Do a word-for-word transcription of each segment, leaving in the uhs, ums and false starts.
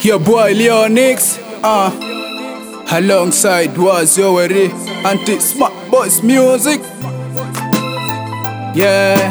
Your boy Leonix, uh, alongside was Yoweri, Anti Smart Boys Music. Yeah,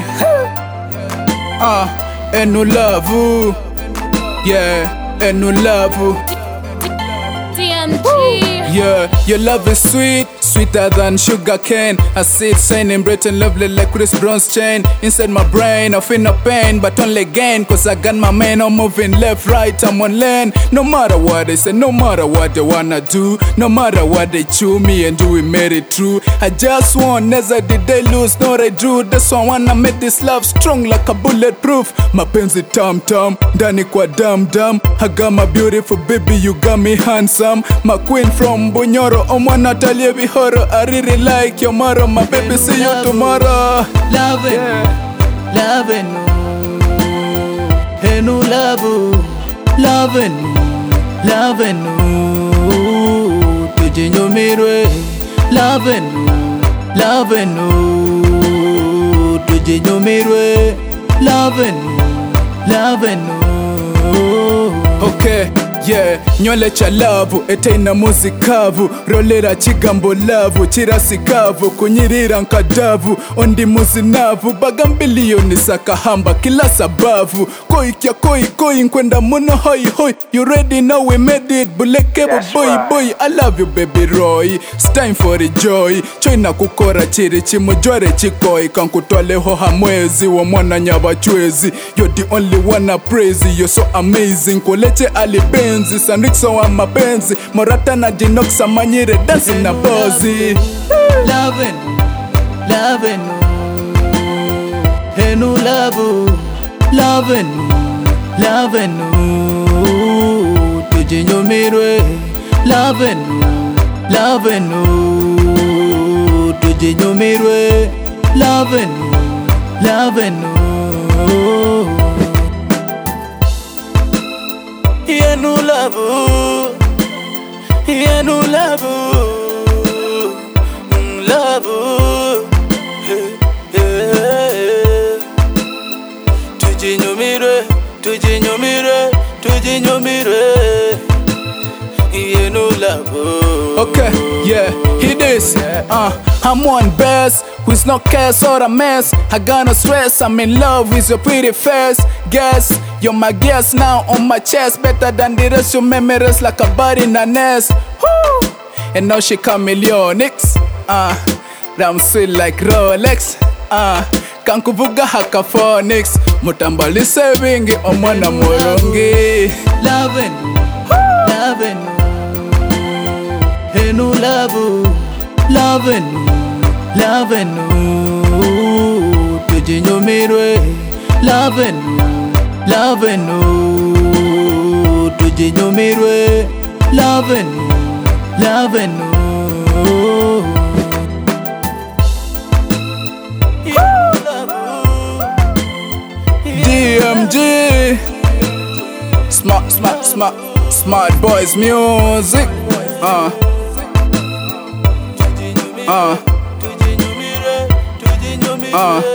uh, Enu Lavu, yeah, Enu Lavu. T M G. Yeah, your love is sweet, sweeter than sugar cane. I see it shining bright and lovely like Chris Brown's chain. Inside my brain, I feel no pain, but only gain. Cause I got my man, I'm moving left, right, I'm on lane. No matter what they say, no matter what they wanna do, no matter what they chew me and do, we made it true. I just want, never did they lose, no they drew. That's why I wanna make this love strong like a bulletproof. Mapenzi tam tam, ndani kwa dam dam. I got my beautiful baby, you got me handsome. My queen from Bunyoro, Omwa Natalia Bihoro. I really like your mother, my baby, see you tomorrow. Loving, loving, Enu Lavu, loving, loving, Tujhe nyumirwe, loving, loving, Tujhe nyumirwe, loving, loving. Okay, yeah, nyole cha lavu, etaina muzikavu. Rolera chigambo lavu, chirasikavu, kunyirira nkadavu. Ondi muzinavu, bagambilioni sakahamba kila sabavu. Koi kia koi koi, nkwenda muno hoi hoi. You ready now, we made it, bulekebo boy right. Boy, I love you baby Roy, it's time for the joy. Choina kukora chiri chimujware chikoi. Kankutwale hoha mwezi, wa mwana nyaba chwezi. You're the only one I praise, you're so amazing. Koleche alibenzi, sanrikso wa mapenzi. Morata na jinoksa manyire, dancing na bozi. Loving, loving, Enu Lavu, loving, loving, Tujhe nyumirwe, loving, loving, Tujhe nyumirwe, loving, loving. Enu Lavu, Enu Lavu, Lavu, Tujhe nyumirwe, Tujhe nyumirwe, Tujhe nyumirwe, Enu Lavu. Okay, yeah, he this, uh, I'm one best, who's no cares or a mess. I got no stress, I'm in love with your pretty face. Guess, you're my guest now on my chest. Better than the rest, you memories like a body in a nest. Woo! And now she call me Leonix, uh, I'm sweet like Rolex, uh, kankuvuga hakaphonics. Mutambali sevingi, omwana morongi. Loving, loving, Enu Lavu, loving, loving, Tujhe nyumirwe, loving, loving, Tujhe nyumirwe, loving, loving. D M G, smart, smart, smart, smart boys music. Uh, uh, uh.